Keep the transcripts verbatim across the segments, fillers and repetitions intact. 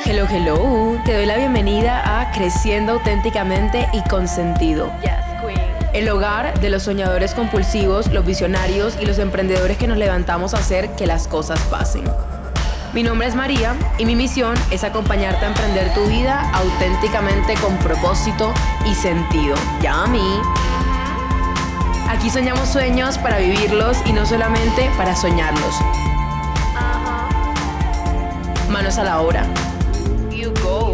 Hello, hello. Te doy la bienvenida a Creciendo Auténticamente y con Sentido. Yes, queen. El hogar de los soñadores compulsivos, los visionarios y los emprendedores que nos levantamos a hacer que las cosas pasen. Mi nombre es María y mi misión es acompañarte a emprender tu vida auténticamente con propósito y sentido. Ya a mí. Aquí soñamos sueños para vivirlos y no solamente para soñarlos. Ajá. Manos a la obra. You go.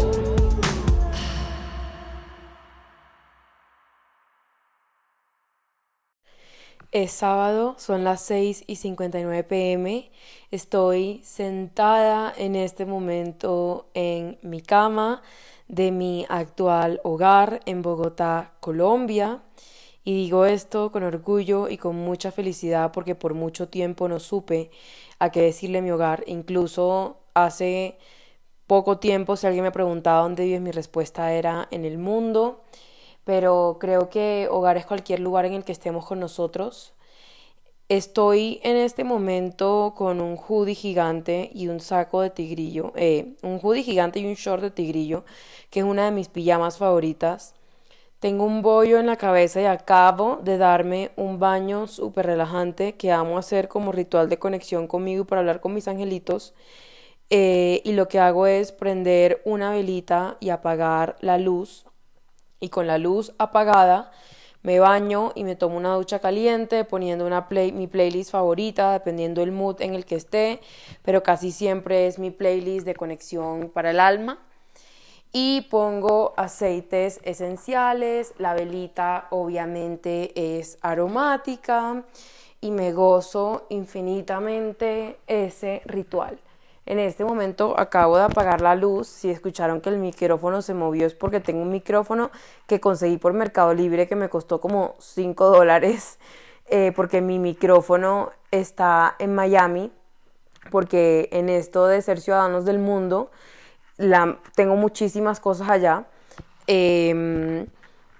Es sábado, son las seis y cincuenta y nueve pm. Estoy sentada en este momento en mi cama de mi actual hogar en Bogotá, Colombia. Y digo esto con orgullo y con mucha felicidad porque por mucho tiempo no supe a qué decirle mi hogar. Incluso hace poco tiempo, si alguien me preguntaba dónde vives, mi respuesta era en el mundo. Pero creo que hogar es cualquier lugar en el que estemos con nosotros. Estoy en este momento con un hoodie gigante y un saco de tigrillo, eh, un hoodie gigante y un short de tigrillo, que es una de mis pijamas favoritas. Tengo un bollo en la cabeza y acabo de darme un baño súper relajante que amo hacer como ritual de conexión conmigo y para hablar con mis angelitos. Eh, y lo que hago es prender una velita y apagar la luz. Y con la luz apagada me baño y me tomo una ducha caliente poniendo una play, mi playlist favorita, dependiendo del mood en el que esté, pero casi siempre es mi playlist de conexión para el alma. Y pongo aceites esenciales, la velita obviamente es aromática y me gozo infinitamente ese ritual. En este momento acabo de apagar la luz. Si escucharon que el micrófono se movió es porque tengo un micrófono que conseguí por Mercado Libre que me costó como cinco dólares eh, porque mi micrófono está en Miami, porque en esto de ser ciudadanos del mundo la, tengo muchísimas cosas allá. Eh,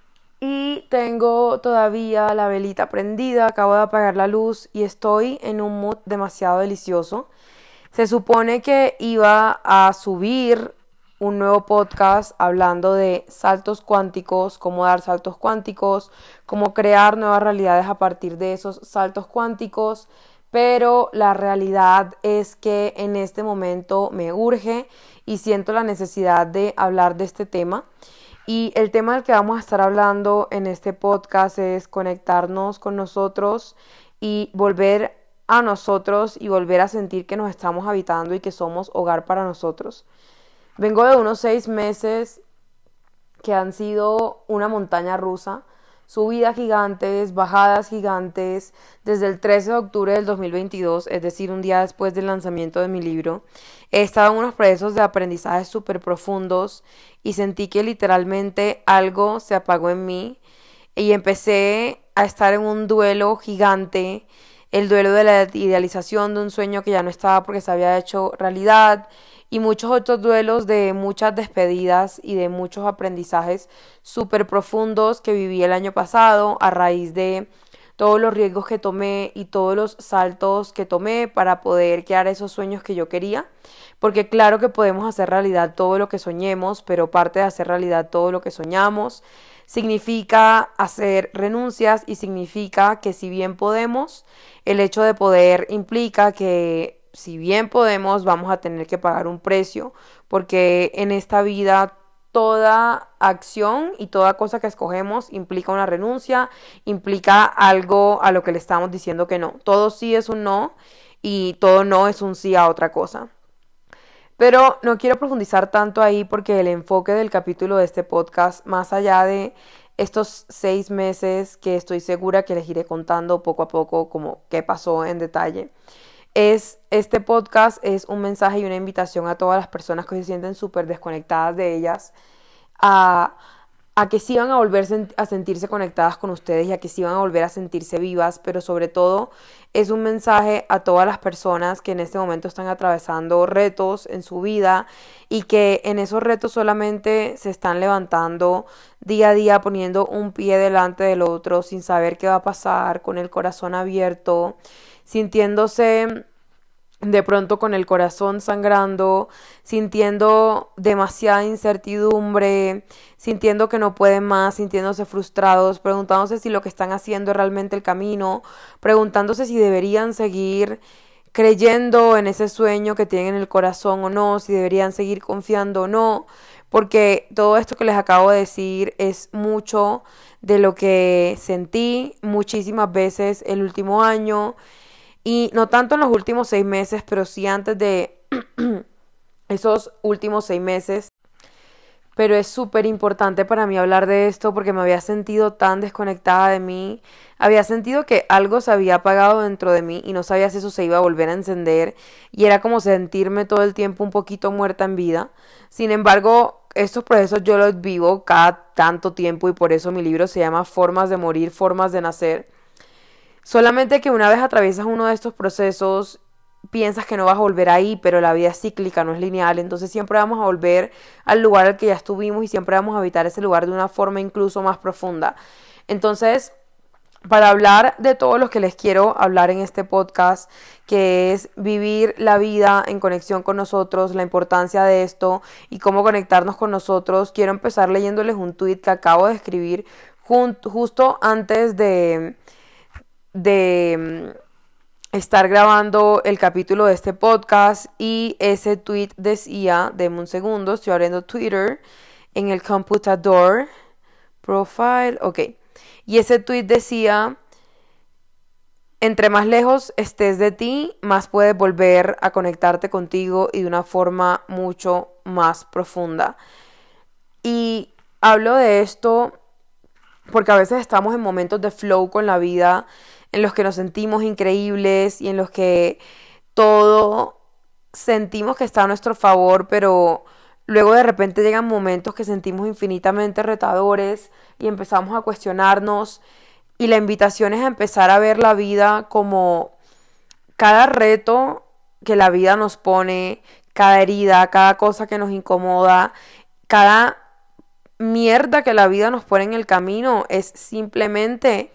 y tengo todavía la velita prendida, acabo de apagar la luz y estoy en un mood demasiado delicioso. Se supone que iba a subir un nuevo podcast hablando de saltos cuánticos, cómo dar saltos cuánticos, cómo crear nuevas realidades a partir de esos saltos cuánticos, pero la realidad es que en este momento me urge y siento la necesidad de hablar de este tema. Y el tema del que vamos a estar hablando en este podcast es conectarnos con nosotros y volver a nosotros y volver a sentir que nos estamos habitando y que somos hogar para nosotros. Vengo de unos seis meses que han sido una montaña rusa, subidas gigantes, bajadas gigantes. Desde el trece de octubre del dos mil veintidós, es decir, un día después del lanzamiento de mi libro, he estado en unos procesos de aprendizaje súper profundos y sentí que literalmente algo se apagó en mí y empecé a estar en un duelo gigante. El duelo de la idealización de un sueño que ya no estaba porque se había hecho realidad y muchos otros duelos de muchas despedidas y de muchos aprendizajes súper profundos que viví el año pasado a raíz de todos los riesgos que tomé y todos los saltos que tomé para poder crear esos sueños que yo quería. Porque claro que podemos hacer realidad todo lo que soñemos, pero parte de hacer realidad todo lo que soñamos significa hacer renuncias y significa que si bien podemos, el hecho de poder implica que si bien podemos, vamos a tener que pagar un precio, porque en esta vida toda acción y toda cosa que escogemos implica una renuncia, implica algo a lo que le estamos diciendo que no. Todo sí es un no y todo no es un sí a otra cosa. Pero no quiero profundizar tanto ahí porque el enfoque del capítulo de este podcast, más allá de estos seis meses que estoy segura que les iré contando poco a poco como qué pasó en detalle, es este podcast es un mensaje y una invitación a todas las personas que se sienten súper desconectadas de ellas a, a que sí van a volver a sentirse conectadas con ustedes y a que sí van a volver a sentirse vivas, pero sobre todo es un mensaje a todas las personas que en este momento están atravesando retos en su vida y que en esos retos solamente se están levantando día a día poniendo un pie delante del otro sin saber qué va a pasar, con el corazón abierto, sintiéndose de pronto con el corazón sangrando, sintiendo demasiada incertidumbre, sintiendo que no pueden más, sintiéndose frustrados, preguntándose si lo que están haciendo es realmente el camino, preguntándose si deberían seguir creyendo en ese sueño que tienen en el corazón o no, si deberían seguir confiando o no, porque todo esto que les acabo de decir es mucho de lo que sentí muchísimas veces el último año, y no tanto en los últimos seis meses, pero sí antes de esos últimos seis meses. Pero es súper importante para mí hablar de esto porque me había sentido tan desconectada de mí. Había sentido que algo se había apagado dentro de mí y no sabía si eso se iba a volver a encender. Y era como sentirme todo el tiempo un poquito muerta en vida. Sin embargo, estos procesos yo los vivo cada tanto tiempo y por eso mi libro se llama Formas de morir, formas de nacer. Solamente que una vez atraviesas uno de estos procesos, piensas que no vas a volver ahí, pero la vida es cíclica, no es lineal, entonces siempre vamos a volver al lugar al que ya estuvimos y siempre vamos a habitar ese lugar de una forma incluso más profunda. Entonces, para hablar de todo lo que les quiero hablar en este podcast, que es vivir la vida en conexión con nosotros, la importancia de esto y cómo conectarnos con nosotros, quiero empezar leyéndoles un tweet que acabo de escribir justo antes de de estar grabando el capítulo de este podcast, y ese tweet decía, denme un segundo, estoy abriendo Twitter en el computador, profile, ok, y ese tweet decía: entre más lejos estés de ti, más puedes volver a conectarte contigo y de una forma mucho más profunda. Y hablo de esto porque a veces estamos en momentos de flow con la vida, en los que nos sentimos increíbles y en los que todo sentimos que está a nuestro favor, pero luego de repente llegan momentos que sentimos infinitamente retadores y empezamos a cuestionarnos, y la invitación es a empezar a ver la vida como cada reto que la vida nos pone, cada herida, cada cosa que nos incomoda, cada mierda que la vida nos pone en el camino es simplemente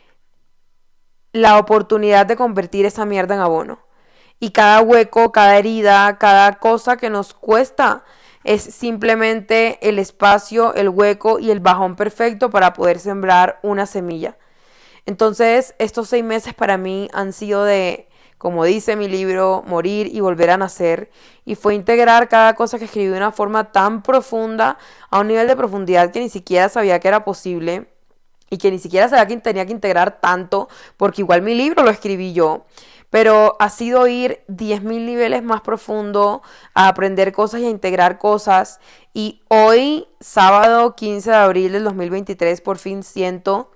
la oportunidad de convertir esa mierda en abono. Y cada hueco, cada herida, cada cosa que nos cuesta es simplemente el espacio, el hueco y el bajón perfecto para poder sembrar una semilla. Entonces, estos seis meses para mí han sido de, como dice mi libro, morir y volver a nacer. Y fue integrar cada cosa que escribí de una forma tan profunda, a un nivel de profundidad que ni siquiera sabía que era posible. Y que ni siquiera sabía que tenía que integrar tanto, porque igual mi libro lo escribí yo. Pero ha sido ir diez mil niveles más profundo, a aprender cosas y a integrar cosas. Y hoy, sábado quince de abril del dos mil veintitrés, por fin siento,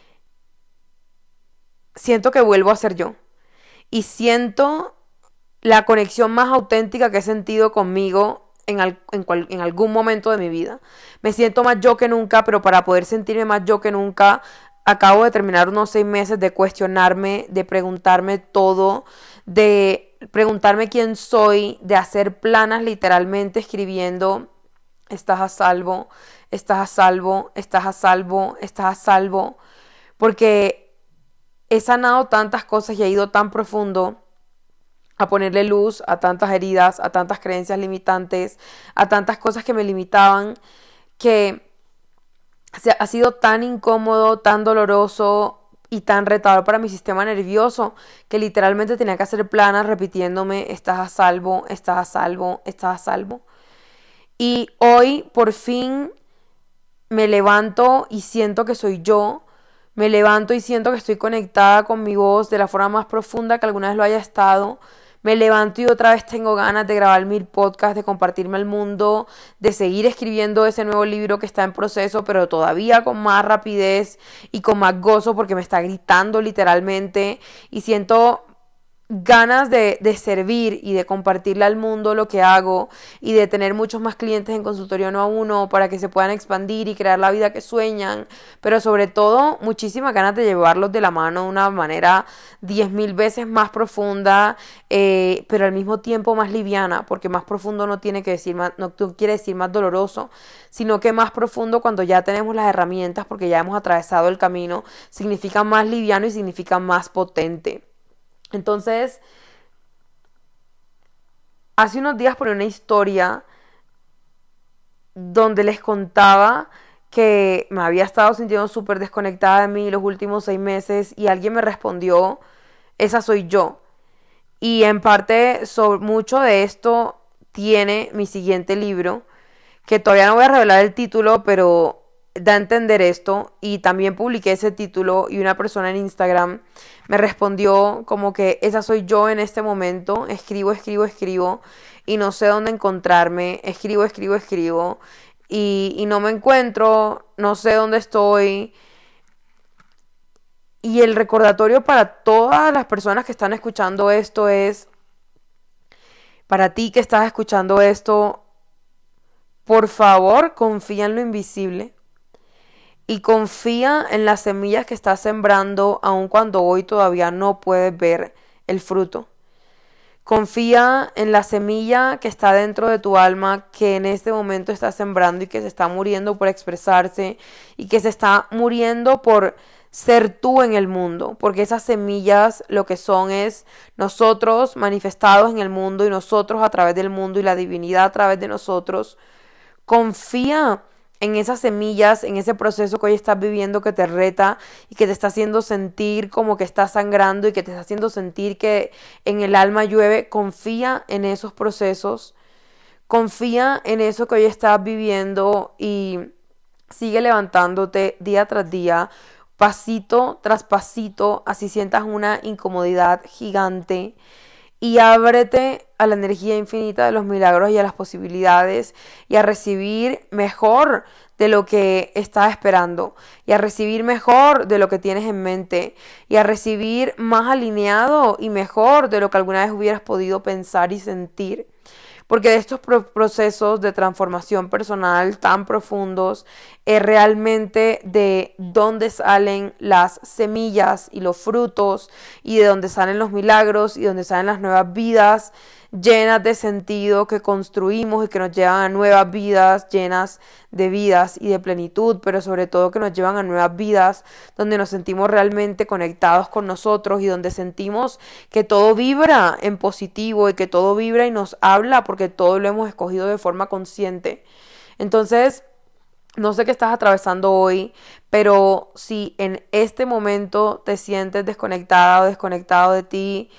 siento que vuelvo a ser yo. Y siento la conexión más auténtica que he sentido conmigo En, al, en, cual, en algún momento de mi vida. Me siento más yo que nunca, pero para poder sentirme más yo que nunca, acabo de terminar unos seis meses de cuestionarme, de preguntarme todo, de preguntarme quién soy, de hacer planas literalmente escribiendo: estás a salvo, estás a salvo, estás a salvo, estás a salvo, porque he sanado tantas cosas y he ido tan profundo a ponerle luz a tantas heridas, a tantas creencias limitantes, a tantas cosas que me limitaban, que ha sido tan incómodo, tan doloroso y tan retador para mi sistema nervioso, que literalmente tenía que hacer planas repitiéndome: estás a salvo, estás a salvo, estás a salvo. Y hoy por fin me levanto y siento que soy yo. Me levanto y siento que estoy conectada con mi voz de la forma más profunda que alguna vez lo haya estado. Me levanto y otra vez tengo ganas de grabar mil podcasts, de compartirme al mundo, de seguir escribiendo ese nuevo libro que está en proceso, pero todavía con más rapidez y con más gozo, porque me está gritando literalmente, y siento ganas de, de servir y de compartirle al mundo lo que hago, y de tener muchos más clientes en consultorio uno a uno para que se puedan expandir y crear la vida que sueñan, pero sobre todo muchísimas ganas de llevarlos de la mano de una manera diez mil veces más profunda, eh, pero al mismo tiempo más liviana, porque más profundo no tiene que decir más, no quiere decir más doloroso, sino que más profundo, cuando ya tenemos las herramientas, porque ya hemos atravesado el camino, significa más liviano y significa más potente. Entonces, hace unos días por una historia donde les contaba que me había estado sintiendo súper desconectada de mí los últimos seis meses y alguien me respondió, esa soy yo. Y en parte, sobre, mucho de esto tiene mi siguiente libro, que todavía no voy a revelar el título, pero da a entender esto. Y también publiqué ese título y una persona en Instagram me respondió como que esa soy yo en este momento, escribo, escribo, escribo y no sé dónde encontrarme, escribo, escribo, escribo y, y no me encuentro, no sé dónde estoy. Y el recordatorio para todas las personas que están escuchando esto es, para ti que estás escuchando esto, por favor, confía en lo invisible y confía en las semillas que estás sembrando, aun cuando hoy todavía no puedes ver el fruto. Confía en la semilla que está dentro de tu alma, que en este momento está sembrando y que se está muriendo por expresarse y que se está muriendo por ser tú en el mundo, porque esas semillas lo que son es nosotros manifestados en el mundo y nosotros a través del mundo y la divinidad a través de nosotros. Confía en esas semillas, en ese proceso que hoy estás viviendo que te reta y que te está haciendo sentir como que estás sangrando y que te está haciendo sentir que en el alma llueve. Confía en esos procesos, confía en eso que hoy estás viviendo y sigue levantándote día tras día, pasito tras pasito, así sientas una incomodidad gigante. Y ábrete a la energía infinita de los milagros y a las posibilidades y a recibir mejor de lo que estás esperando y a recibir mejor de lo que tienes en mente y a recibir más alineado y mejor de lo que alguna vez hubieras podido pensar y sentir. Porque de estos pro- procesos de transformación personal tan profundos es realmente de dónde salen las semillas y los frutos y de dónde salen los milagros y dónde salen las nuevas vidas llenas de sentido que construimos y que nos llevan a nuevas vidas llenas de vidas y de plenitud, pero sobre todo que nos llevan a nuevas vidas donde nos sentimos realmente conectados con nosotros y donde sentimos que todo vibra en positivo y que todo vibra y nos habla porque todo lo hemos escogido de forma consciente. Entonces, no sé qué estás atravesando hoy, pero si en este momento te sientes desconectada o desconectado de ti,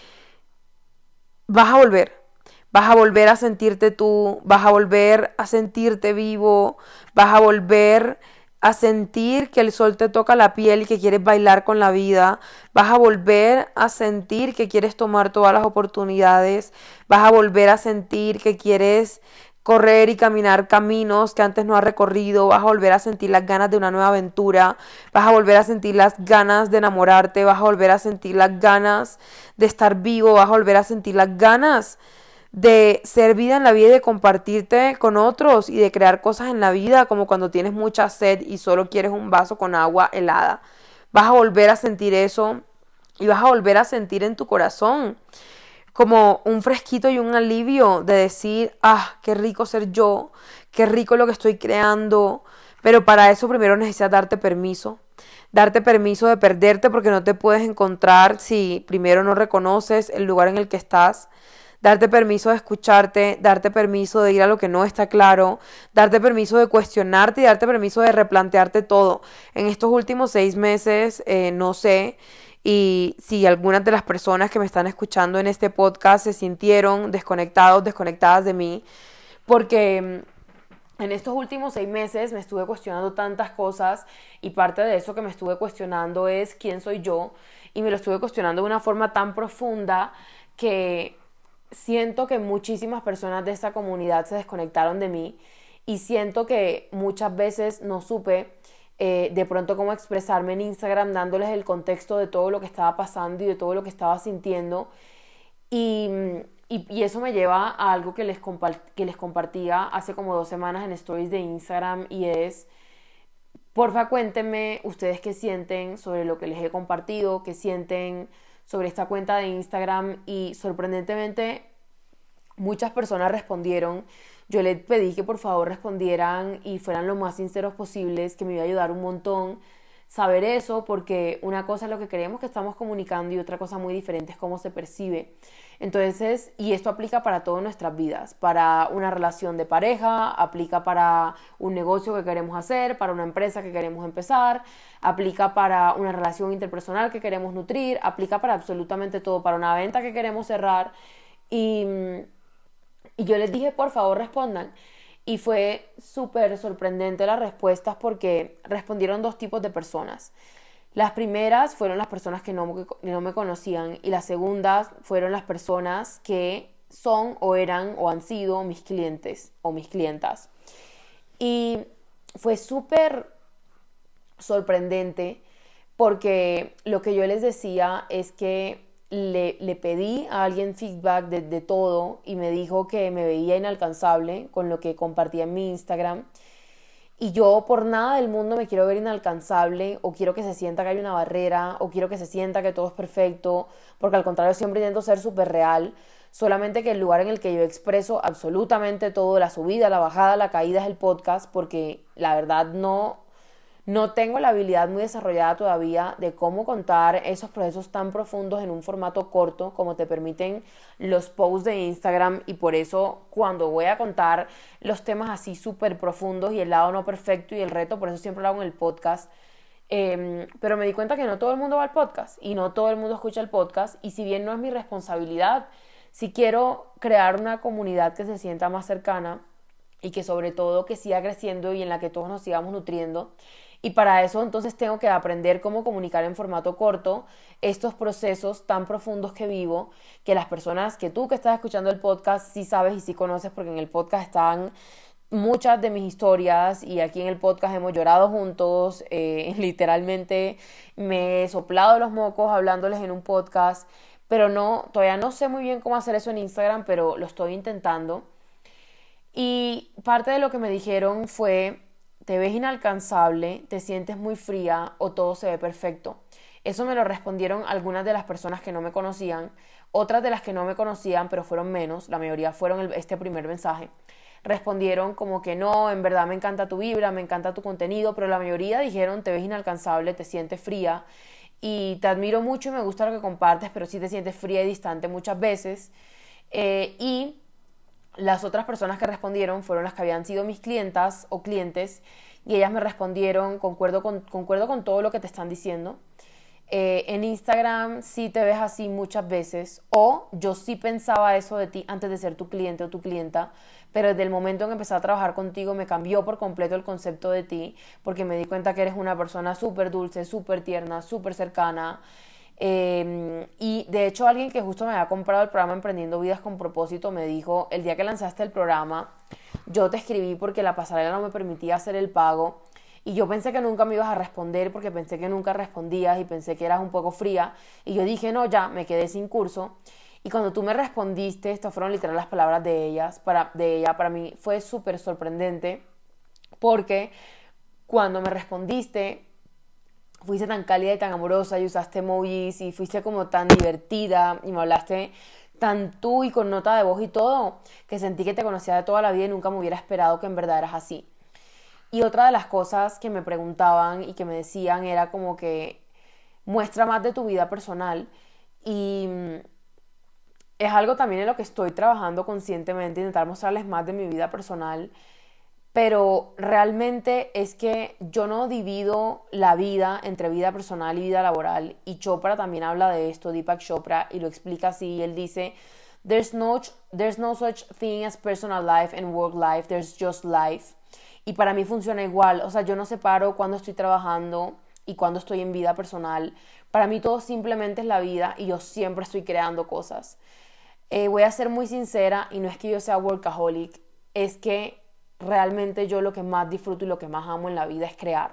vas a volver. Vas a volver a sentirte tú, vas a volver a sentirte vivo, vas a volver a sentir que el sol te toca la piel y que quieres bailar con la vida, vas a volver a sentir que quieres tomar todas las oportunidades, vas a volver a sentir que quieres correr y caminar caminos que antes no has recorrido, vas a volver a sentir las ganas de una nueva aventura, vas a volver a sentir las ganas de enamorarte, vas a volver a sentir las ganas de estar vivo, vas a volver a sentir las ganas de ser vida en la vida y de compartirte con otros y de crear cosas en la vida, como cuando tienes mucha sed y solo quieres un vaso con agua helada. Vas a volver a sentir eso y vas a volver a sentir en tu corazón como un fresquito y un alivio de decir, ah, qué rico ser yo, qué rico lo que estoy creando. Pero para eso primero necesitas darte permiso. Darte permiso de perderte porque no te puedes encontrar si primero no reconoces el lugar en el que estás. Darte permiso de escucharte, darte permiso de ir a lo que no está claro, darte permiso de cuestionarte y darte permiso de replantearte todo. En estos últimos seis meses, eh, no sé, y si algunas de las personas que me están escuchando en este podcast se sintieron desconectados, desconectadas de mí, porque en estos últimos seis meses me estuve cuestionando tantas cosas y parte de eso que me estuve cuestionando es quién soy yo y me lo estuve cuestionando de una forma tan profunda que siento que muchísimas personas de esta comunidad se desconectaron de mí y siento que muchas veces no supe eh, de pronto cómo expresarme en Instagram dándoles el contexto de todo lo que estaba pasando y de todo lo que estaba sintiendo y, y, y eso me lleva a algo que les, compa- que les compartía hace como dos semanas en stories de Instagram y es, porfa cuéntenme ustedes qué sienten sobre lo que les he compartido, qué sienten sobre esta cuenta de Instagram y sorprendentemente muchas personas respondieron. Yo les pedí que por favor respondieran y fueran lo más sinceros posibles, que me iba a ayudar un montón saber eso, porque una cosa es lo que creemos que estamos comunicando y otra cosa muy diferente es cómo se percibe. Entonces, y esto aplica para todas nuestras vidas, para una relación de pareja, aplica para un negocio que queremos hacer, para una empresa que queremos empezar, aplica para una relación interpersonal que queremos nutrir, aplica para absolutamente todo, para una venta que queremos cerrar. Y, y yo les dije, por favor, respondan. Y fue súper sorprendente las respuestas porque respondieron dos tipos de personas. Las primeras fueron las personas que no, que no me conocían y las segundas fueron las personas que son o eran o han sido mis clientes o mis clientas. Y fue súper sorprendente porque lo que yo les decía es que le, le pedí a alguien feedback de, de todo y me dijo que me veía inalcanzable con lo que compartía en mi Instagram. Y yo por nada del mundo me quiero ver inalcanzable o quiero que se sienta que hay una barrera o quiero que se sienta que todo es perfecto, porque al contrario siempre intento ser súper real, solamente que el lugar en el que yo expreso absolutamente todo, la subida, la bajada, la caída es el podcast, porque la verdad no, no tengo la habilidad muy desarrollada todavía de cómo contar esos procesos tan profundos en un formato corto como te permiten los posts de Instagram, y por eso cuando voy a contar los temas así súper profundos y el lado no perfecto y el reto, por eso siempre lo hago en el podcast. Eh, pero me di cuenta que no todo el mundo va al podcast y no todo el mundo escucha el podcast, y si bien no es mi responsabilidad, si quiero crear una comunidad que se sienta más cercana y que sobre todo que siga creciendo y en la que todos nos sigamos nutriendo. Y para eso entonces tengo que aprender cómo comunicar en formato corto estos procesos tan profundos que vivo, que las personas, que tú que estás escuchando el podcast sí sabes y sí conoces, porque en el podcast están muchas de mis historias y aquí en el podcast hemos llorado juntos, eh, literalmente me he soplado los mocos hablándoles en un podcast, pero no, todavía no sé muy bien cómo hacer eso en Instagram, pero lo estoy intentando. Y parte de lo que me dijeron fue: te ves inalcanzable, te sientes muy fría o todo se ve perfecto. Eso me lo respondieron algunas de las personas que no me conocían. Otras de las que no me conocían, pero fueron menos, la mayoría fueron el, este primer mensaje, respondieron como que no, en verdad me encanta tu vibra, me encanta tu contenido, pero la mayoría dijeron: te ves inalcanzable, te sientes fría y te admiro mucho y me gusta lo que compartes, pero sí te sientes fría y distante muchas veces. Eh, y las otras personas que respondieron fueron las que habían sido mis clientas o clientes, y ellas me respondieron: concuerdo con, concuerdo con todo lo que te están diciendo. Eh, en Instagram sí te ves así muchas veces, o yo sí pensaba eso de ti antes de ser tu cliente o tu clienta, pero desde el momento en que empecé a trabajar contigo me cambió por completo el concepto de ti, porque me di cuenta que eres una persona súper dulce, súper tierna, súper cercana. Eh, y de hecho alguien que justo me había comprado el programa Emprendiendo Vidas con Propósito me dijo: el día que lanzaste el programa yo te escribí porque la pasarela no me permitía hacer el pago y yo pensé que nunca me ibas a responder porque pensé que nunca respondías y pensé que eras un poco fría, y yo dije no, ya me quedé sin curso. Y cuando tú me respondiste, estas fueron literal las palabras de ellas, para, de ella, para mí fue súper sorprendente, porque cuando me respondiste fuiste tan cálida y tan amorosa y usaste emojis y fuiste como tan divertida y me hablaste tan tú y con nota de voz y todo, que sentí que te conocía de toda la vida y nunca me hubiera esperado que en verdad eras así. Y otra de las cosas que me preguntaban y que me decían era como que muestra más de tu vida personal, y es algo también en lo que estoy trabajando conscientemente, intentar mostrarles más de mi vida personal. Pero realmente es que yo no divido la vida entre vida personal y vida laboral, y Chopra también habla de esto, Deepak Chopra, y lo explica así. Él dice: there's no, there's no such thing as personal life and work life, there's just life. Y para mí funciona igual, o sea, yo no separo cuando estoy trabajando y cuando estoy en vida personal. Para mí todo simplemente es la vida y yo siempre estoy creando cosas. Eh, voy a ser muy sincera, y no es que yo sea workaholic, es que realmente yo lo que más disfruto y lo que más amo en la vida es crear.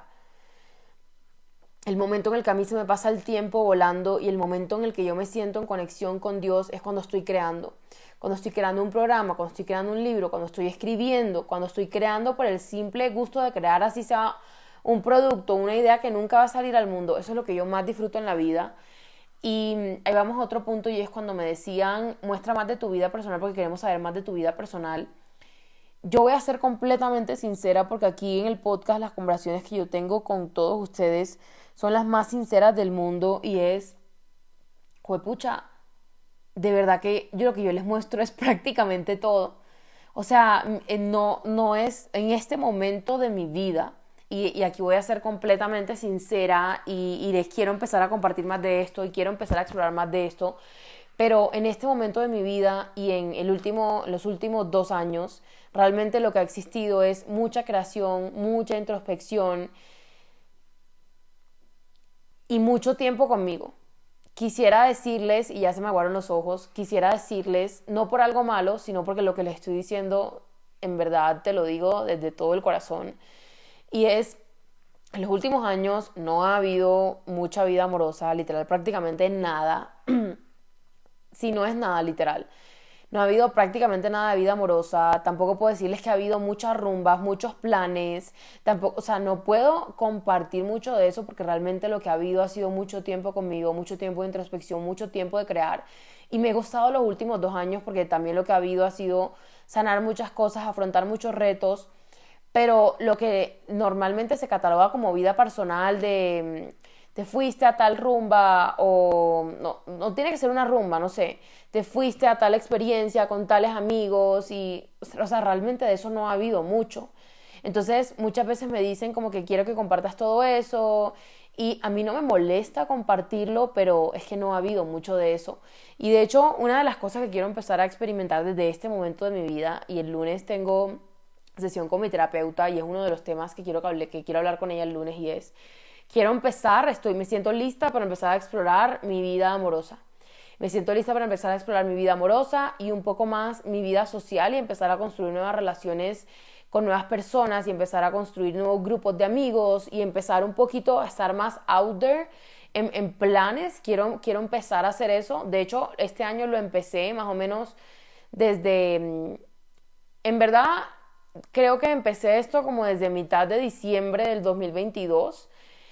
El momento en el que a mí se me pasa el tiempo volando y el momento en el que yo me siento en conexión con Dios es cuando estoy creando. Cuando estoy creando un programa, cuando estoy creando un libro, cuando estoy escribiendo, cuando estoy creando por el simple gusto de crear, así sea un producto, una idea que nunca va a salir al mundo. Eso es lo que yo más disfruto en la vida. Y ahí vamos a otro punto, y es cuando me decían: muestra más de tu vida personal porque queremos saber más de tu vida personal. yo voy a ser completamente sincera porque aquí en el podcast las conversaciones que yo tengo con todos ustedes son las más sinceras del mundo y es, juepucha, de verdad que yo lo que yo les muestro es prácticamente todo. O sea, no, no es en este momento de mi vida, y, y aquí voy a ser completamente sincera y, y les quiero empezar a compartir más de esto y quiero empezar a explorar más de esto, pero en este momento de mi vida y en el último, los últimos dos años, realmente lo que ha existido es mucha creación, mucha introspección y mucho tiempo conmigo. Quisiera decirles, y ya se me aguaron los ojos, quisiera decirles, no por algo malo, sino porque lo que les estoy diciendo, en verdad te lo digo desde todo el corazón. Y es, en los últimos años no ha habido mucha vida amorosa, literal, prácticamente nada. Si no es nada, literal. No ha habido prácticamente nada de vida amorosa, tampoco puedo decirles que ha habido muchas rumbas, muchos planes, tampoco, o sea, no puedo compartir mucho de eso porque realmente lo que ha habido ha sido mucho tiempo conmigo, mucho tiempo de introspección, mucho tiempo de crear y me he gustado los últimos dos años porque también lo que ha habido ha sido sanar muchas cosas, afrontar muchos retos, pero lo que normalmente se cataloga como vida personal de te fuiste a tal rumba o no, no tiene que ser una rumba, no sé, te fuiste a tal experiencia con tales amigos y, o sea, realmente de eso no ha habido mucho. Entonces, muchas veces me dicen como que quiero que compartas todo eso y a mí no me molesta compartirlo, pero es que no ha habido mucho de eso. Y de hecho, una de las cosas que quiero empezar a experimentar desde este momento de mi vida, y el lunes tengo sesión con mi terapeuta y es uno de los temas que quiero, que hable, que quiero hablar con ella el lunes y es quiero empezar, estoy, me siento lista para empezar a explorar mi vida amorosa. Me siento lista para empezar a explorar mi vida amorosa y un poco más mi vida social y empezar a construir nuevas relaciones con nuevas personas y empezar a construir nuevos grupos de amigos y empezar un poquito a estar más out there en, en planes. Quiero, quiero empezar a hacer eso. De hecho, este año lo empecé más o menos desde... En verdad, creo que empecé esto como desde mitad de diciembre del dos mil veintidós.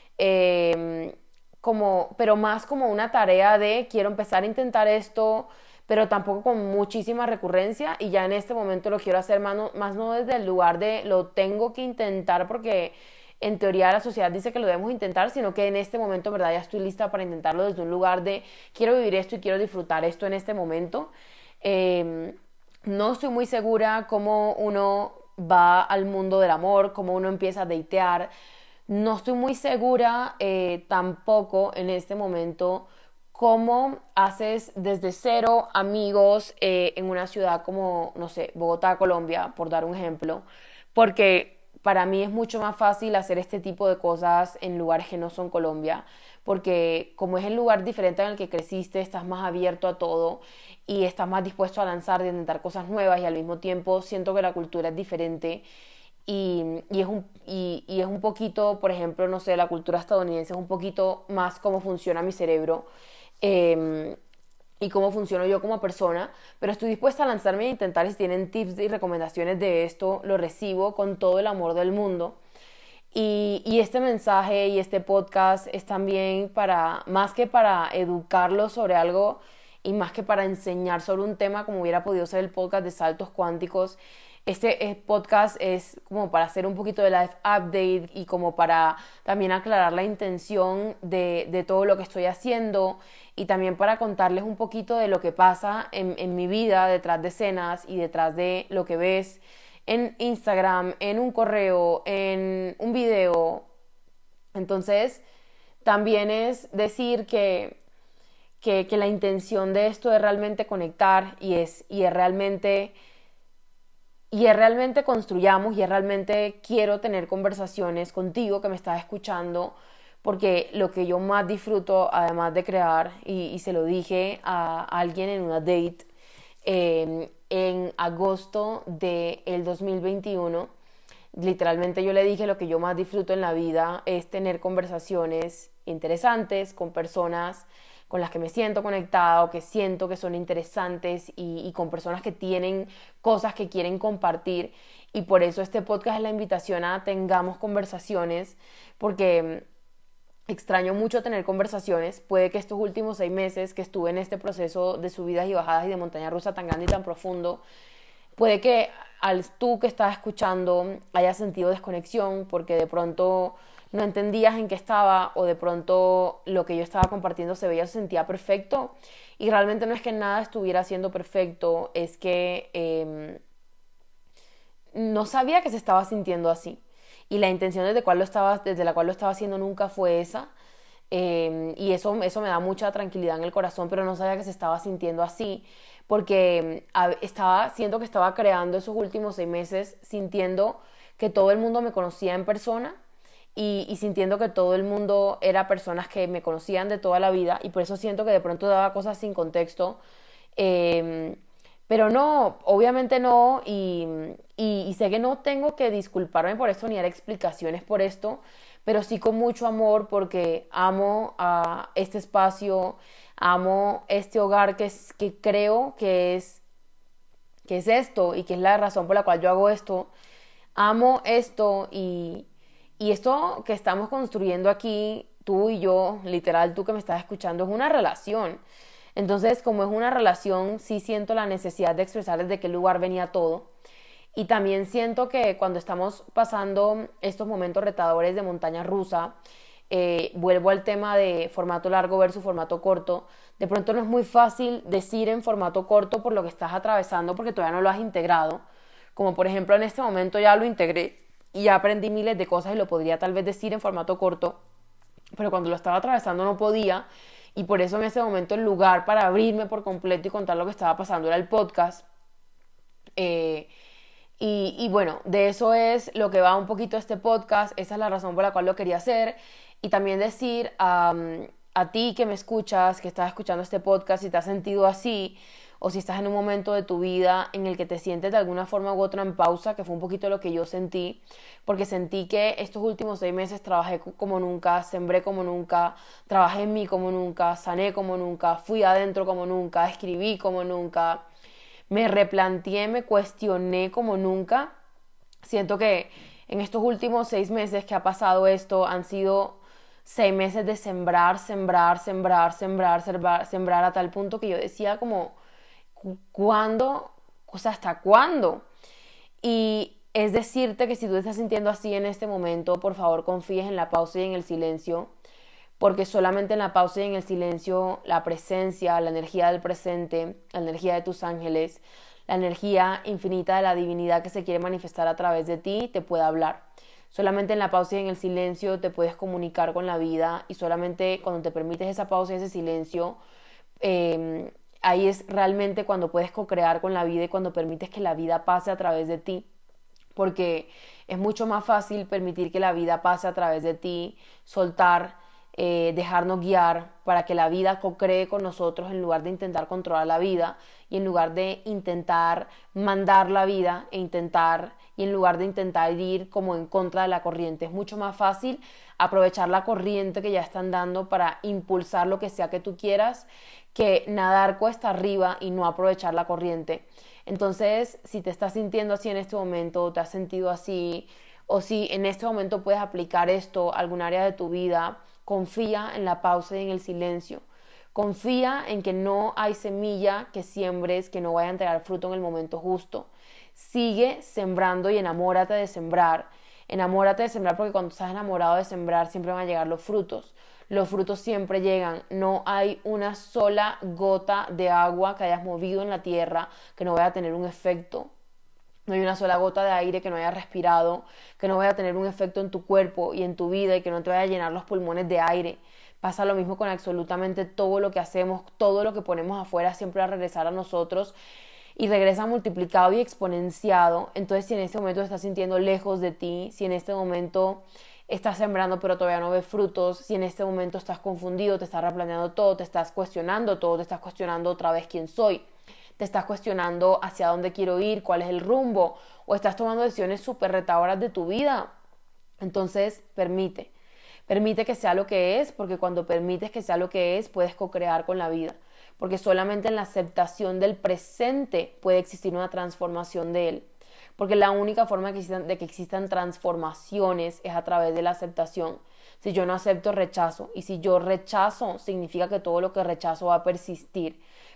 Eh, como, pero más como una tarea de quiero empezar a intentar esto, pero tampoco con muchísima recurrencia y ya en este momento lo quiero hacer más no, más no desde el lugar de lo tengo que intentar porque en teoría la sociedad dice que lo debemos intentar, sino que en este momento en verdad ya estoy lista para intentarlo desde un lugar de quiero vivir esto y quiero disfrutar esto en este momento. Eh, no estoy muy segura cómo uno va al mundo del amor, cómo uno empieza a datear. No estoy muy segura eh, tampoco en este momento cómo haces desde cero amigos eh, en una ciudad como, no sé, Bogotá, Colombia, por dar un ejemplo, porque para mí es mucho más fácil hacer este tipo de cosas en lugares que no son Colombia, porque como es el lugar diferente en el que creciste, estás más abierto a todo y estás más dispuesto a lanzar, de intentar cosas nuevas y al mismo tiempo siento que la cultura es diferente. Y, y, es un, y, y es un poquito, por ejemplo, no sé, la cultura estadounidense es un poquito más cómo funciona mi cerebro eh, y cómo funciono yo como persona, pero estoy dispuesta a lanzarme e intentar. Si tienen tips y recomendaciones de esto, lo recibo con todo el amor del mundo. Y, y este mensaje y este podcast es también para, más que para educarlos sobre algo y más que para enseñar sobre un tema como hubiera podido ser el podcast de saltos cuánticos. Este podcast es como para hacer un poquito de life update y como para también aclarar la intención de, de todo lo que estoy haciendo y también para contarles un poquito de lo que pasa en, en mi vida detrás de escenas y detrás de lo que ves en Instagram, en un correo, en un video. Entonces, también es decir que, que, que la intención de esto es realmente conectar y es, y es realmente... Y es realmente construyamos y es realmente quiero tener conversaciones contigo que me estás escuchando, porque lo que yo más disfruto, además de crear, y, y se lo dije a alguien en una date eh, en agosto del dos mil veintiuno, literalmente yo le dije lo que yo más disfruto en la vida es tener conversaciones interesantes con personas con las que me siento conectada o que siento que son interesantes y, y con personas que tienen cosas que quieren compartir y por eso este podcast es la invitación a tengamos conversaciones porque extraño mucho tener conversaciones. Puede que estos últimos seis meses que estuve en este proceso de subidas y bajadas y de montaña rusa tan grande y tan profundo, puede que al tú que estás escuchando hayas sentido desconexión porque de pronto no entendías en qué estaba o de pronto lo que yo estaba compartiendo se veía o se sentía perfecto y realmente no es que nada estuviera siendo perfecto, es que eh, no sabía que se estaba sintiendo así y la intención desde, cual lo estaba, desde la cual lo estaba haciendo nunca fue esa. Eh, y eso, eso me da mucha tranquilidad en el corazón, pero no sabía que se estaba sintiendo así, porque a, estaba, siento que estaba creando esos últimos seis meses sintiendo que todo el mundo me conocía en persona y, y sintiendo que todo el mundo era personas que me conocían de toda la vida y por eso siento que de pronto daba cosas sin contexto. Eh, pero no, obviamente no, y, y, y sé que no tengo que disculparme por esto ni dar explicaciones por esto, pero sí con mucho amor porque amo a este espacio, amo este hogar que, es, que creo que es, que es esto y que es la razón por la cual yo hago esto. Amo esto y, y esto que estamos construyendo aquí, tú y yo, literal, tú que me estás escuchando, es una relación. Entonces, como es una relación, sí siento la necesidad de expresar desde qué lugar venía todo. Y también siento que cuando estamos pasando estos momentos retadores de montaña rusa, eh, vuelvo al tema de formato largo versus formato corto, de pronto no es muy fácil decir en formato corto por lo que estás atravesando porque todavía no lo has integrado. Como por ejemplo en este momento ya lo integré y ya aprendí miles de cosas y lo podría tal vez decir en formato corto, pero cuando lo estaba atravesando no podía y por eso en ese momento el lugar para abrirme por completo y contar lo que estaba pasando era el podcast. Eh, y, y bueno, de eso es lo que va un poquito este podcast, esa es la razón por la cual lo quería hacer y también decir um, a ti que me escuchas, que estás escuchando este podcast, si te has sentido así o si estás en un momento de tu vida en el que te sientes de alguna forma u otra en pausa, que fue un poquito lo que yo sentí, porque sentí que estos últimos seis meses trabajé como nunca, sembré como nunca, trabajé en mí como nunca, sané como nunca, fui adentro como nunca, escribí como nunca, me replanteé, me cuestioné como nunca. Siento que en estos últimos seis meses que ha pasado esto han sido seis meses de sembrar, sembrar, sembrar, sembrar, sembrar, sembrar a tal punto que yo decía como, ¿cuándo? O sea, ¿hasta cuándo? Y es decirte que si tú te estás sintiendo así en este momento, por favor confíes en la pausa y en el silencio, porque solamente en la pausa y en el silencio la presencia, la energía del presente, la energía de tus ángeles, la energía infinita de la divinidad que se quiere manifestar a través de ti te puede hablar. Solamente en la pausa y en el silencio te puedes comunicar con la vida y solamente cuando te permites esa pausa y ese silencio, eh, ahí es realmente cuando puedes co-crear con la vida y cuando permites que la vida pase a través de ti. Porque es mucho más fácil permitir que la vida pase a través de ti, soltar, eh, dejarnos guiar para que la vida co-cree con nosotros en lugar de intentar controlar la vida y en lugar de intentar mandar la vida e intentar y en lugar de intentar ir como en contra de la corriente. Es mucho más fácil aprovechar la corriente que ya están dando para impulsar lo que sea que tú quieras que nadar cuesta arriba y no aprovechar la corriente. Entonces, si te estás sintiendo así en este momento, te has sentido así, o si en este momento puedes aplicar esto a algún área de tu vida, confía en la pausa y en el silencio. Confía en que no hay semilla que siembres que no vaya a entregar fruto en el momento justo. Sigue sembrando y enamórate de sembrar. Enamórate de sembrar porque cuando estás enamorado de sembrar siempre van a llegar los frutos. Los frutos siempre llegan. No hay una sola gota de agua que hayas movido en la tierra que no vaya a tener un efecto. No hay una sola gota de aire que no hayas respirado, que no vaya a tener un efecto en tu cuerpo y en tu vida y que no te vaya a llenar los pulmones de aire. Pasa lo mismo con absolutamente todo lo que hacemos, todo lo que ponemos afuera siempre va a regresar a nosotros y regresa multiplicado y exponenciado. Entonces, si en este momento te estás sintiendo lejos de ti, si en este momento estás sembrando pero todavía no ves frutos, si en este momento estás confundido, te estás replanteando todo, te estás cuestionando todo, te estás cuestionando otra vez quién soy, te estás cuestionando hacia dónde quiero ir, cuál es el rumbo, o estás tomando decisiones súper retadoras de tu vida, entonces permite, permite que sea lo que es, porque cuando permites que sea lo que es, puedes co-crear con la vida, porque solamente en la aceptación del presente puede existir una transformación de él. Porque la única forma de que, existan, de que existan transformaciones es a través de la aceptación. Si yo no acepto, rechazo. Y si yo rechazo, significa que todo lo que rechazo va a persistir.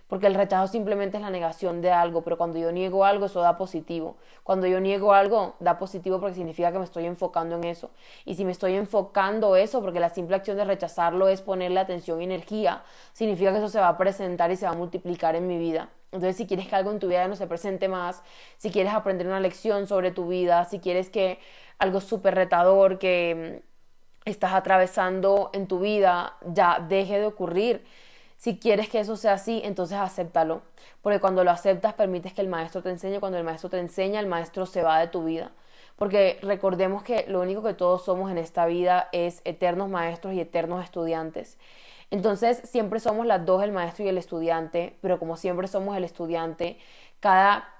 porque el rechazo simplemente es la negación de algo, pero cuando yo niego algo, eso da positivo. Cuando yo niego algo, da positivo porque significa que me estoy enfocando en eso. Y si me estoy enfocando eso, porque la simple acción de rechazarlo es ponerle atención y energía, significa que eso se va a presentar y se va a multiplicar en mi vida. Entonces, si quieres que algo en tu vida ya no se presente más, si quieres aprender una lección sobre tu vida, si quieres que algo súper retador que estás atravesando en tu vida ya deje de ocurrir, si quieres que eso sea así, entonces acéptalo, porque cuando lo aceptas permites que el maestro te enseñe, cuando el maestro te enseña, el maestro se va de tu vida, porque recordemos que lo único que todos somos en esta vida es eternos maestros y eternos estudiantes. Entonces siempre somos las dos, el maestro y el estudiante, pero como siempre somos el estudiante, cada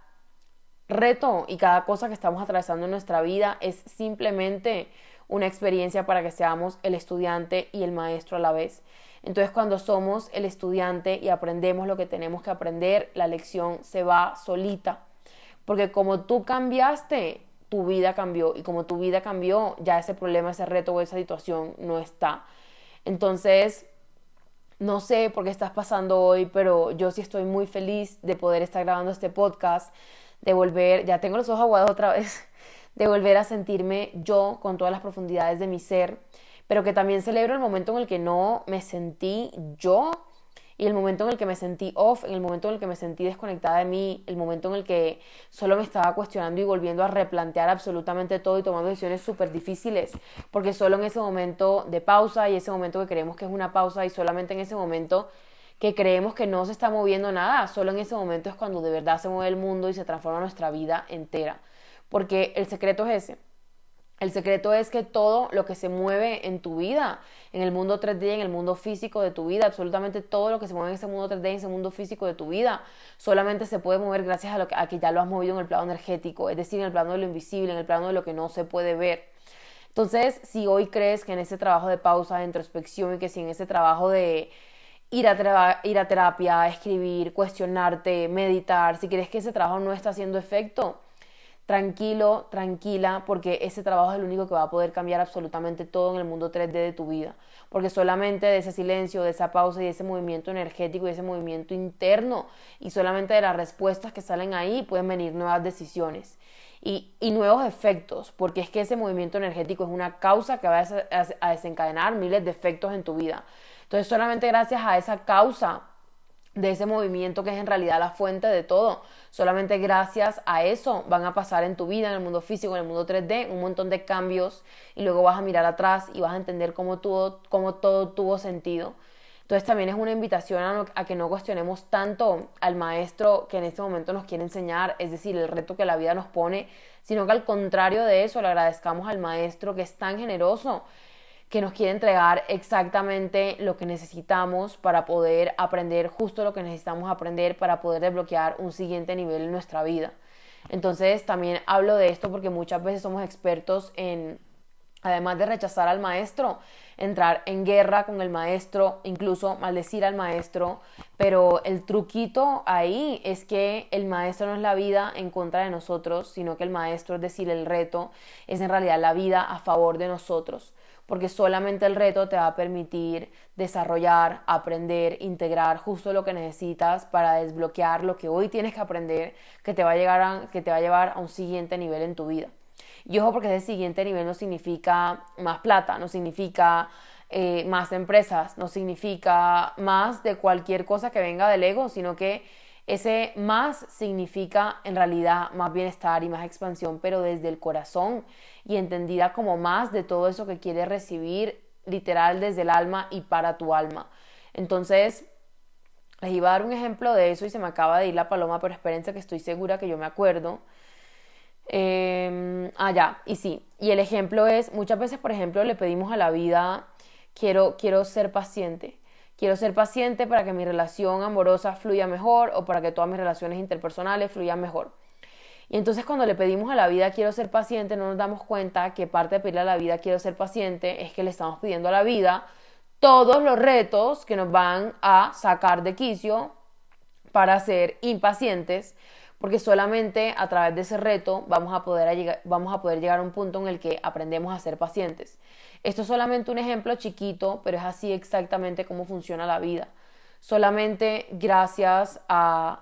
reto y cada cosa que estamos atravesando en nuestra vida es simplemente una experiencia para que seamos el estudiante y el maestro a la vez. Entonces, cuando somos el estudiante y aprendemos lo que tenemos que aprender, la lección se va solita. Porque como tú cambiaste, tu vida cambió. Y como tu vida cambió, ya ese problema, ese reto o esa situación no está. Entonces, no sé por qué estás pasando hoy, pero yo sí estoy muy feliz de poder estar grabando este podcast, de volver, ya tengo los ojos aguados otra vez, de volver a sentirme yo con todas las profundidades de mi ser, pero que también celebro el momento en el que no me sentí yo y el momento en el que me sentí off, en el momento en el que me sentí desconectada de mí, el momento en el que solo me estaba cuestionando y volviendo a replantear absolutamente todo y tomando decisiones súper difíciles, porque solo en ese momento de pausa y ese momento que creemos que es una pausa y solamente en ese momento que creemos que no se está moviendo nada, solo en ese momento es cuando de verdad se mueve el mundo y se transforma nuestra vida entera, porque el secreto es ese. El secreto es que todo lo que se mueve en tu vida, en el mundo tres D, en el mundo físico de tu vida, absolutamente todo lo que se mueve en ese mundo tres D, en ese mundo físico de tu vida, solamente se puede mover gracias a, lo que, a que ya lo has movido en el plano energético, es decir, en el plano de lo invisible, en el plano de lo que no se puede ver. Entonces, si hoy crees que en ese trabajo de pausa, de introspección y que si en ese trabajo de ir a, tra- ir a terapia, escribir, cuestionarte, meditar, si crees que ese trabajo no está haciendo efecto, tranquilo, tranquila, porque ese trabajo es el único que va a poder cambiar absolutamente todo en el mundo tres D de tu vida, porque solamente de ese silencio, de esa pausa y de ese movimiento energético y ese movimiento interno y solamente de las respuestas que salen ahí pueden venir nuevas decisiones y, y nuevos efectos, porque es que ese movimiento energético es una causa que va a, a desencadenar miles de efectos en tu vida. Entonces solamente gracias a esa causa de ese movimiento que es en realidad la fuente de todo, solamente gracias a eso van a pasar en tu vida, en el mundo físico, en el mundo tres D, un montón de cambios y luego vas a mirar atrás y vas a entender cómo, tuvo, cómo todo tuvo sentido. Entonces también es una invitación a, no, a que no cuestionemos tanto al maestro que en este momento nos quiere enseñar, es decir, el reto que la vida nos pone, sino que al contrario de eso le agradezcamos al maestro que es tan generoso, que nos quiere entregar exactamente lo que necesitamos para poder aprender justo lo que necesitamos aprender para poder desbloquear un siguiente nivel en nuestra vida. Entonces también hablo de esto porque muchas veces somos expertos en, además de rechazar al maestro, entrar en guerra con el maestro, incluso maldecir al maestro, pero el truquito ahí es que el maestro no es la vida en contra de nosotros, sino que el maestro, es decir, el reto, es en realidad la vida a favor de nosotros, porque solamente el reto te va a permitir desarrollar, aprender, integrar justo lo que necesitas para desbloquear lo que hoy tienes que aprender, que te va a, llegar a, que te va a llevar a un siguiente nivel en tu vida. Y ojo, porque ese siguiente nivel no significa más plata, no significa eh, más empresas, no significa más de cualquier cosa que venga del ego, sino que ese más significa en realidad más bienestar y más expansión, pero desde el corazón y entendida como más de todo eso que quieres recibir literal desde el alma y para tu alma. Entonces, les iba a dar un ejemplo de eso y se me acaba de ir la paloma, pero espérense que estoy segura que yo me acuerdo. Eh, ah, ya, y sí, y el ejemplo es, muchas veces, por ejemplo, le pedimos a la vida, quiero, quiero ser paciente. Quiero ser paciente para que mi relación amorosa fluya mejor o para que todas mis relaciones interpersonales fluyan mejor. Y entonces cuando le pedimos a la vida quiero ser paciente, no nos damos cuenta que parte de pedirle a la vida quiero ser paciente es que le estamos pidiendo a la vida todos los retos que nos van a sacar de quicio para ser impacientes, porque solamente a través de ese reto vamos a poder, llegar, vamos a poder llegar a un punto en el que aprendemos a ser pacientes. Esto es solamente un ejemplo chiquito, pero es así exactamente cómo funciona la vida. solamente gracias a,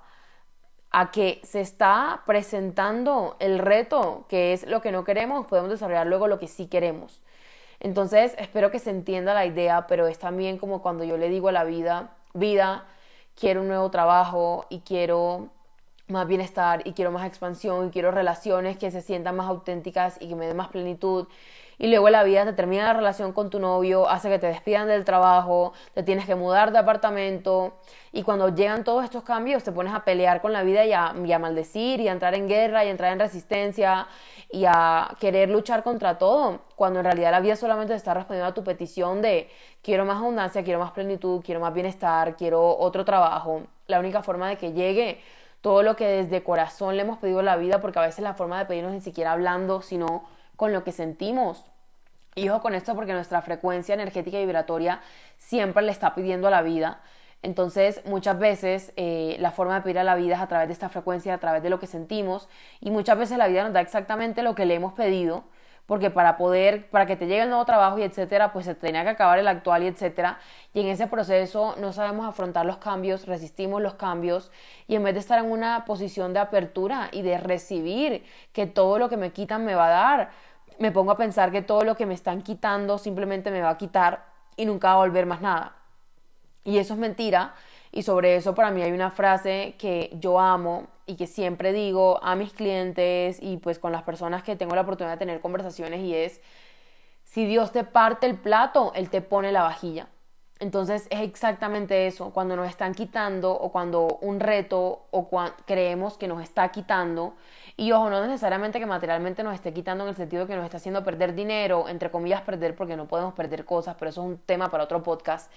a que se está presentando el reto, que es lo que no queremos, podemos desarrollar luego lo que sí queremos. Entonces, espero que se entienda la idea, pero es también como cuando yo le digo a la vida, vida, quiero un nuevo trabajo y quiero más bienestar y quiero más expansión y quiero relaciones que se sientan más auténticas y que me den más plenitud. Y luego la vida te termina la relación con tu novio, hace que te despidan del trabajo, te tienes que mudar de apartamento y cuando llegan todos estos cambios te pones a pelear con la vida y a, y a maldecir y a entrar en guerra y a entrar en resistencia y a querer luchar contra todo, cuando en realidad la vida solamente te está respondiendo a tu petición de quiero más abundancia, quiero más plenitud, quiero más bienestar, quiero otro trabajo. La única forma de que llegue todo lo que desde corazón le hemos pedido a la vida, porque a veces la forma de pedirnos ni siquiera hablando, sino con lo que sentimos. Y ojo con esto porque nuestra frecuencia energética y vibratoria siempre le está pidiendo a la vida. Entonces muchas veces eh, la forma de pedir a la vida es a través de esta frecuencia, a través de lo que sentimos, y muchas veces la vida nos da exactamente lo que le hemos pedido, porque para poder, para que te llegue el nuevo trabajo y etcétera, pues se tenía que acabar el actual y etcétera, y en ese proceso no sabemos afrontar los cambios, resistimos los cambios, y en vez de estar en una posición de apertura y de recibir que todo lo que me quitan me va a dar, me pongo a pensar que todo lo que me están quitando simplemente me va a quitar y nunca va a volver más nada. Y eso es mentira, y sobre eso para mí hay una frase que yo amo y que siempre digo a mis clientes y pues con las personas que tengo la oportunidad de tener conversaciones, y es: si Dios te parte el plato, Él te pone la vajilla. Entonces es exactamente eso, cuando nos están quitando o cuando un reto o cuando creemos que nos está quitando, y ojo, no necesariamente que materialmente nos esté quitando en el sentido de que nos está haciendo perder dinero, entre comillas perder, porque no podemos perder cosas, pero eso es un tema para otro podcast.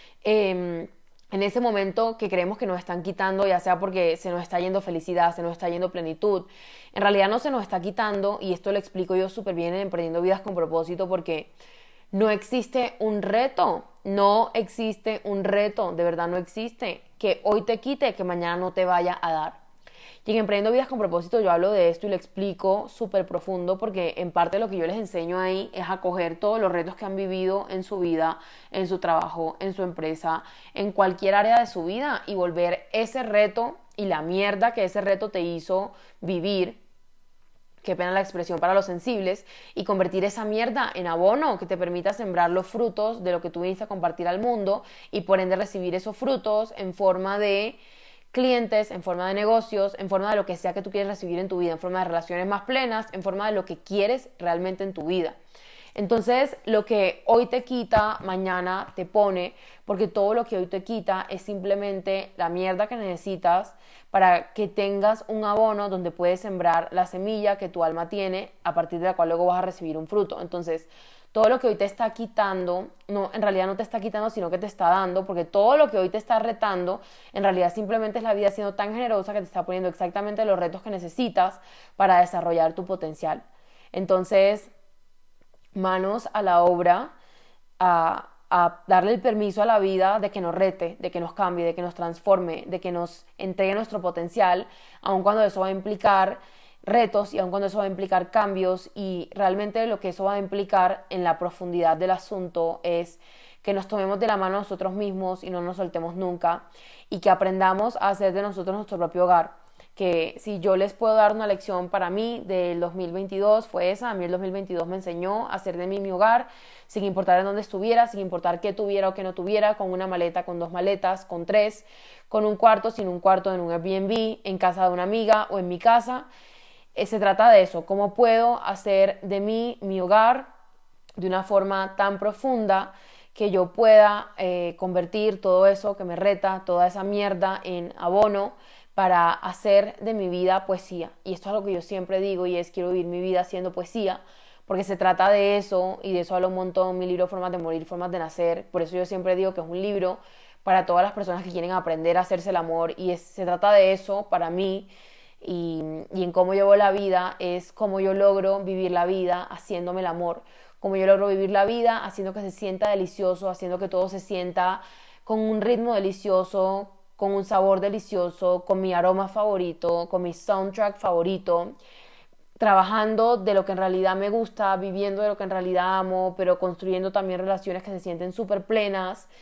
Eh, en ese momento que creemos que nos están quitando, ya sea porque se nos está yendo felicidad, se nos está yendo plenitud, en realidad no se nos está quitando, y esto lo explico yo súper bien en Emprendiendo Vidas con Propósito, porque no existe un reto, no existe un reto, de verdad no existe, que hoy te quite, que mañana no te vaya a dar. Y en Emprendiendo Vidas con Propósito yo hablo de esto y lo explico súper profundo, porque en parte lo que yo les enseño ahí es a coger todos los retos que han vivido en su vida, en su trabajo, en su empresa, en cualquier área de su vida, y volver ese reto y la mierda que ese reto te hizo vivir, qué pena la expresión para los sensibles, y convertir esa mierda en abono que te permita sembrar los frutos de lo que tú viniste a compartir al mundo, y por ende recibir esos frutos en forma de clientes, en forma de negocios, en forma de lo que sea que tú quieres recibir en tu vida, en forma de relaciones más plenas, en forma de lo que quieres realmente en tu vida. Entonces, lo que hoy te quita, mañana te pone, porque todo lo que hoy te quita es simplemente la mierda que necesitas para que tengas un abono donde puedes sembrar la semilla que tu alma tiene, a partir de la cual luego vas a recibir un fruto. Entonces, todo lo que hoy te está quitando, no, en realidad no te está quitando, sino que te está dando, porque todo lo que hoy te está retando, en realidad simplemente es la vida siendo tan generosa que te está poniendo exactamente los retos que necesitas para desarrollar tu potencial. Entonces, manos a la obra, a, a darle el permiso a la vida de que nos rete, de que nos cambie, de que nos transforme, de que nos entregue nuestro potencial, aun cuando eso va a implicar retos y aun cuando eso va a implicar cambios, y realmente lo que eso va a implicar en la profundidad del asunto es que nos tomemos de la mano nosotros mismos y no nos soltemos nunca, y que aprendamos a hacer de nosotros nuestro propio hogar. Que si yo les puedo dar una lección para mí del dos mil veintidós fue esa. A mí el dos mil veintidós me enseñó a hacer de mí mi hogar, sin importar en dónde estuviera, sin importar qué tuviera o qué no tuviera, con una maleta, con dos maletas, con tres, con un cuarto, sin un cuarto, en un Airbnb, en casa de una amiga o en mi casa. Eh, se trata de eso, cómo puedo hacer de mí mi hogar de una forma tan profunda que yo pueda eh, convertir todo eso que me reta, toda esa mierda, en abono para hacer de mi vida poesía. Y esto es algo que yo siempre digo, y es: quiero vivir mi vida haciendo poesía, porque se trata de eso, y de eso hablo un montón, mi libro Formas de Morir, Formas de Nacer. Por eso yo siempre digo que es un libro para todas las personas que quieren aprender a hacerse el amor, y es, se trata de eso para mí, y, y en cómo llevo la vida, es cómo yo logro vivir la vida haciéndome el amor, cómo yo logro vivir la vida haciendo que se sienta delicioso, haciendo que todo se sienta con un ritmo delicioso, con un sabor delicioso, con mi aroma favorito, con mi soundtrack favorito, trabajando de lo que en realidad me gusta, viviendo de lo que en realidad amo, pero construyendo también relaciones que se sienten súper plenas,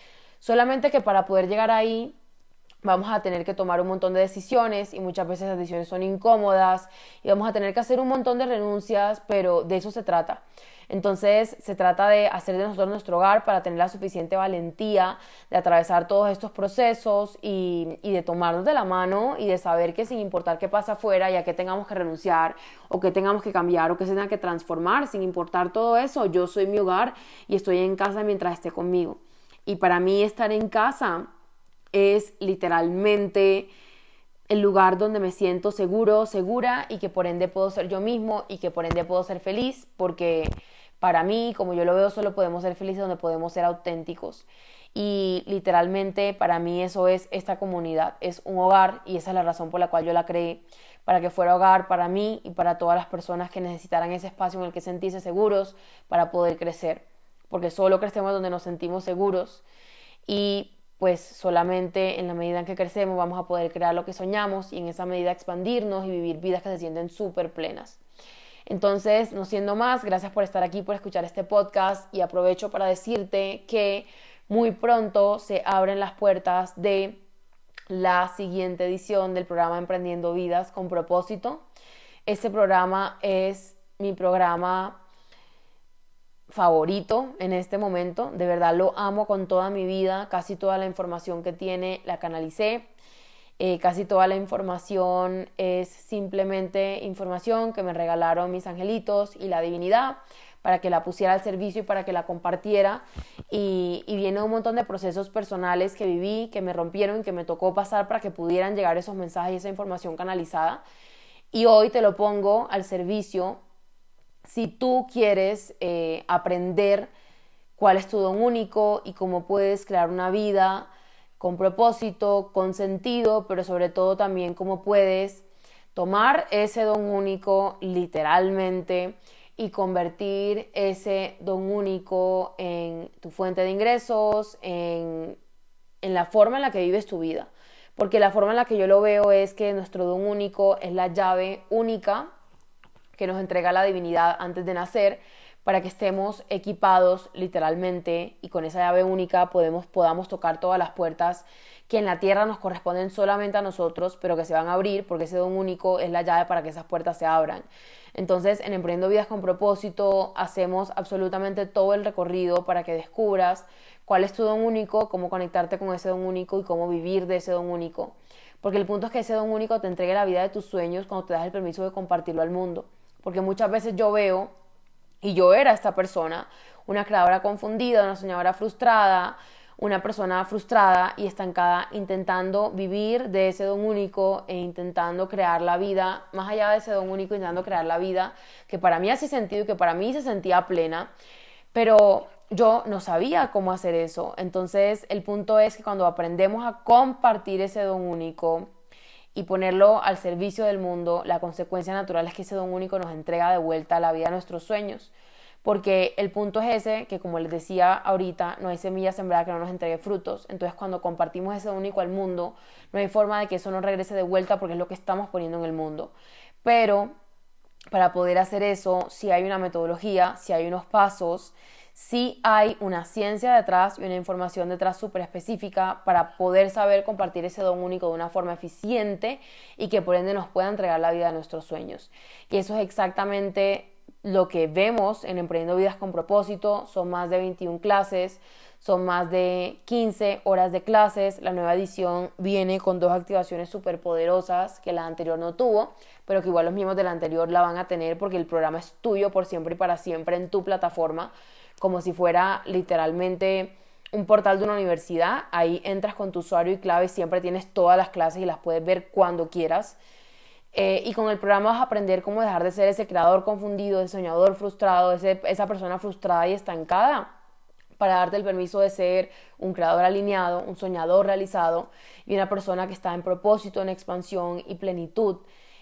Solamente que para poder llegar ahí vamos a tener que tomar un montón de decisiones y muchas veces las decisiones son incómodas y vamos a tener que hacer un montón de renuncias, pero de eso se trata. Entonces se trata de hacer de nosotros nuestro hogar para tener la suficiente valentía de atravesar todos estos procesos y, y de tomarnos de la mano y de saber que sin importar qué pasa afuera y a qué tengamos que renunciar o qué tengamos que cambiar o qué se tenga que transformar, sin importar todo eso, yo soy mi hogar y estoy en casa mientras esté conmigo. Y para mí estar en casa es literalmente el lugar donde me siento seguro, segura y que por ende puedo ser yo mismo y que por ende puedo ser feliz, porque para mí, como yo lo veo, solo podemos ser felices donde podemos ser auténticos. Y literalmente para mí eso es esta comunidad, es un hogar y esa es la razón por la cual yo la creé, para que fuera hogar para mí y para todas las personas que necesitaran ese espacio en el que sentirse seguros para poder crecer, porque solo crecemos donde nos sentimos seguros y pues solamente en la medida en que crecemos vamos a poder crear lo que soñamos y en esa medida expandirnos y vivir vidas que se sienten súper plenas. Entonces, no siendo más, gracias por estar aquí, por escuchar este podcast y aprovecho para decirte que muy pronto se abren las puertas de la siguiente edición del programa Emprendiendo Vidas con Propósito. Este programa es mi programa favorito en este momento, de verdad lo amo con toda mi vida, casi toda la información que tiene la canalicé, eh, casi toda la información es simplemente información que me regalaron mis angelitos y la divinidad para que la pusiera al servicio y para que la compartiera y, y viene un montón de procesos personales que viví, que me rompieron y que me tocó pasar para que pudieran llegar esos mensajes y esa información canalizada y hoy te lo pongo al servicio. Si tú quieres eh, aprender cuál es tu don único y cómo puedes crear una vida con propósito, con sentido, pero sobre todo también cómo puedes tomar ese don único literalmente y convertir ese don único en tu fuente de ingresos, en, en la forma en la que vives tu vida. Porque la forma en la que yo lo veo es que nuestro don único es la llave única que nos entrega la divinidad antes de nacer para que estemos equipados literalmente y con esa llave única podemos, podamos tocar todas las puertas que en la tierra nos corresponden solamente a nosotros, pero que se van a abrir porque ese don único es la llave para que esas puertas se abran. Entonces, en Emprendiendo Vidas con Propósito hacemos absolutamente todo el recorrido para que descubras cuál es tu don único, cómo conectarte con ese don único y cómo vivir de ese don único. Porque el punto es que ese don único te entregue la vida de tus sueños cuando te das el permiso de compartirlo al mundo. Porque muchas veces yo veo, y yo era esta persona, una creadora confundida, una soñadora frustrada, una persona frustrada y estancada intentando vivir de ese don único e intentando crear la vida, más allá de ese don único, intentando crear la vida que para mí hace sentido y que para mí se sentía plena, pero yo no sabía cómo hacer eso. Entonces el punto es que cuando aprendemos a compartir ese don único y ponerlo al servicio del mundo, la consecuencia natural es que ese don único nos entrega de vuelta a la vida de nuestros sueños. Porque el punto es ese, que como les decía ahorita, no hay semilla sembrada que no nos entregue frutos. Entonces cuando compartimos ese don único al mundo, no hay forma de que eso nos regrese de vuelta porque es lo que estamos poniendo en el mundo. Pero para poder hacer eso, sí hay una metodología, sí hay unos pasos, sí hay una ciencia detrás y una información detrás súper específica para poder saber compartir ese don único de una forma eficiente y que por ende nos pueda entregar la vida de nuestros sueños. Y eso es exactamente lo que vemos en Emprendiendo Vidas con Propósito. Son más de veintiuna clases, son más de quince horas de clases. La nueva edición viene con dos activaciones súper poderosas que la anterior no tuvo, pero que igual los mismos de la anterior la van a tener porque el programa es tuyo por siempre y para siempre en tu plataforma, como si fuera literalmente un portal de una universidad. Ahí entras con tu usuario y clave, siempre tienes todas las clases y las puedes ver cuando quieras. Eh, y con el programa vas a aprender cómo dejar de ser ese creador confundido, ese soñador frustrado, ese, esa persona frustrada y estancada, para darte el permiso de ser un creador alineado, un soñador realizado y una persona que está en propósito, en expansión y plenitud.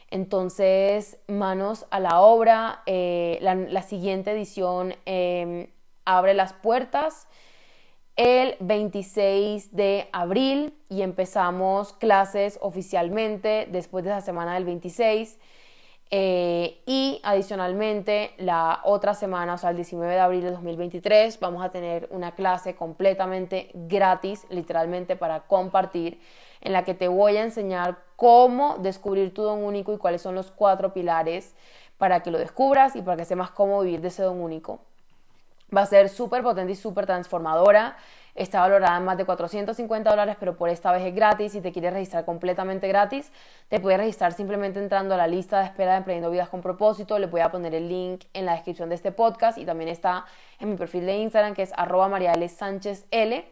Entonces, manos a la obra. Eh, la, la siguiente edición eh, abre las puertas el veintiséis de abril y empezamos clases oficialmente después de esa semana del veintiséis. Eh, y adicionalmente, la otra semana, o sea, el diecinueve de abril de dos mil veintitrés, vamos a tener una clase completamente gratis, literalmente para compartir, en la que te voy a enseñar cómo descubrir tu don único y cuáles son los cuatro pilares para que lo descubras y para que sepas cómo vivir de ese don único. Va a ser súper potente y súper transformadora. Está valorada en más de cuatrocientos cincuenta dólares, pero por esta vez es gratis. Si te quieres registrar completamente gratis, te puedes registrar simplemente entrando a la lista de espera de Emprendiendo Vidas con Propósito. Les voy a poner el link en la descripción de este podcast y también está en mi perfil de Instagram, que es arroba marialsánchezl.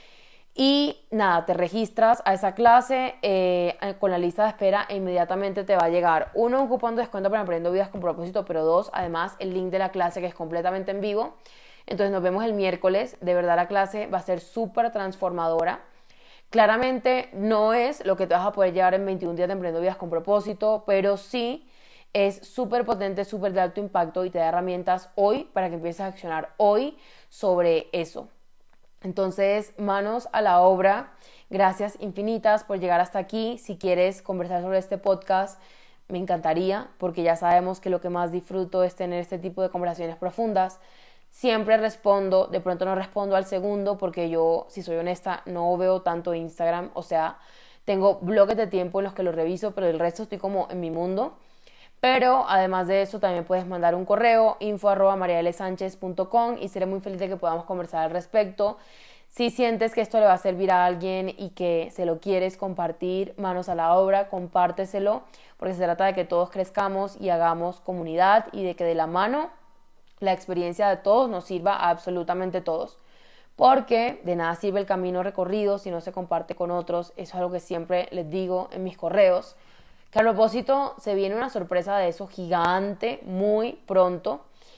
Y nada, te registras a esa clase eh, con la lista de espera e inmediatamente te va a llegar, uno, un cupón de descuento para Emprendiendo Vidas con Propósito, pero dos, además el link de la clase, que es completamente en vivo. Entonces nos vemos el miércoles. De verdad la clase va a ser súper transformadora. Claramente no es lo que te vas a poder llevar en veintiún días de Emprendiendo Vidas con Propósito, pero sí es súper potente, súper de alto impacto y te da herramientas hoy para que empieces a accionar hoy sobre eso. Entonces, manos a la obra. Gracias infinitas por llegar hasta aquí. Si quieres conversar sobre este podcast, me encantaría, porque ya sabemos que lo que más disfruto es tener este tipo de conversaciones profundas. Siempre respondo, de pronto no respondo al segundo, porque yo, si soy honesta, no veo tanto Instagram. O sea, tengo bloques de tiempo en los que lo reviso, pero el resto estoy como en mi mundo. Pero además de eso, también puedes mandar un correo, info arroba marialsanchez punto com, y seré muy feliz de que podamos conversar al respecto. Si sientes que esto le va a servir a alguien y que se lo quieres compartir, manos a la obra, compárteselo, porque se trata de que todos crezcamos y hagamos comunidad y de que de la mano la experiencia de todos nos sirva a absolutamente todos. Porque de nada sirve el camino recorrido si no se comparte con otros. Eso es algo que siempre les digo en mis correos. Que a propósito, se viene una sorpresa de eso gigante muy pronto,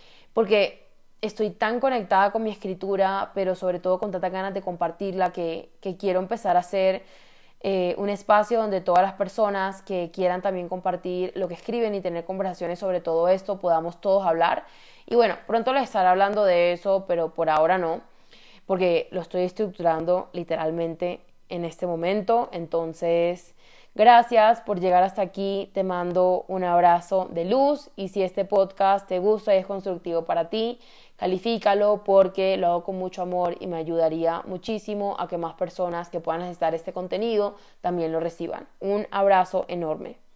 porque estoy tan conectada con mi escritura, pero sobre todo con tantas ganas de compartirla, que, que quiero empezar a hacer eh, un espacio donde todas las personas que quieran también compartir lo que escriben y tener conversaciones sobre todo esto, podamos todos hablar. Y bueno, pronto les estaré hablando de eso, pero por ahora no, porque lo estoy estructurando literalmente en este momento. Entonces, gracias por llegar hasta aquí, te mando un abrazo de luz, y si este podcast te gusta y es constructivo para ti, califícalo, porque lo hago con mucho amor y me ayudaría muchísimo a que más personas que puedan necesitar este contenido también lo reciban. Un abrazo enorme.